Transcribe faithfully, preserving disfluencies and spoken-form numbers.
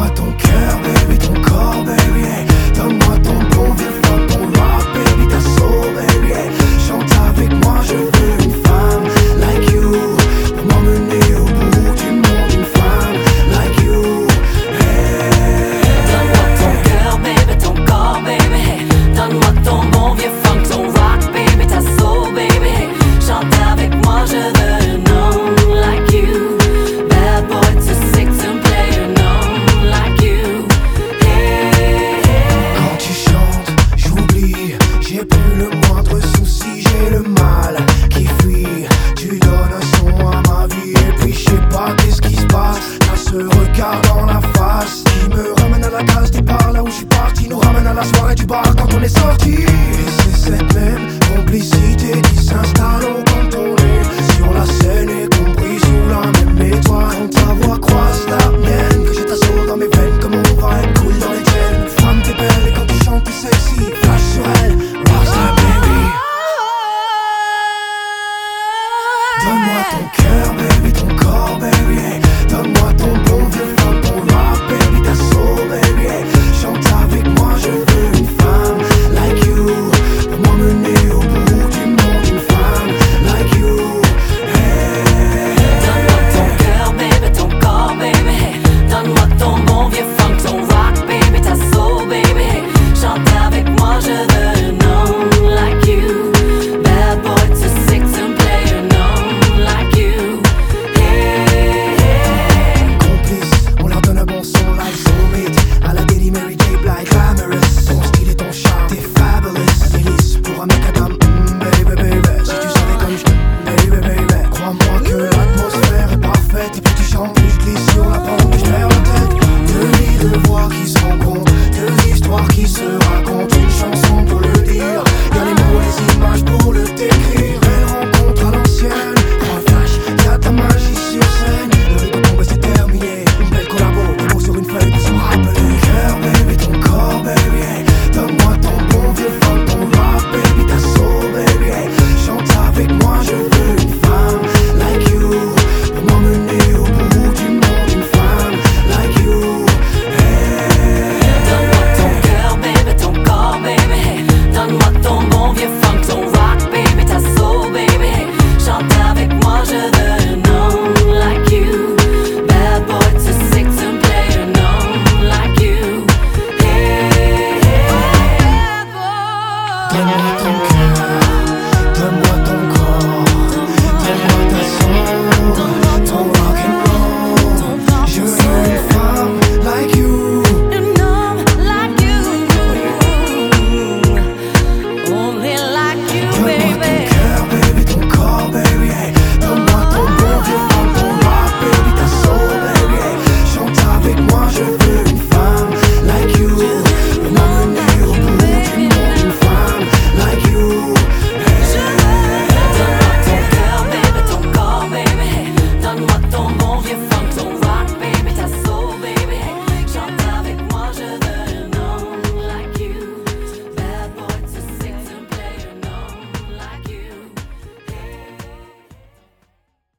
Donne-moi ton cœur, baby, ton corps, baby, hey. Donne-moi ton bon vieux fuck, ton rock, baby, ta soul, baby, hey. Chante avec moi, je veux une femme like you, pour m'emmener au bout du monde, une femme like you, hey. Donne-moi ton cœur, baby, ton corps, baby, hey. Donne-moi ton bon vieux funk, ton rock, baby, ta soul, baby, hey. Chante avec moi, je veux un homme like you. Bad boy too sick to play un homme like you, hey, hey. Quand tu chantes, j'oublie, j'ai plus le moindre souci, j'ai le mal qui fuit. Tu donnes un son à ma vie et puis je sais pas qu'est-ce qui se passe. T'as ce regard dans la face qui me ramène à la case départ, là où je suis parti, nous ramène à la soirée du bar quand on est sorti. Et c'est cette même complicité qui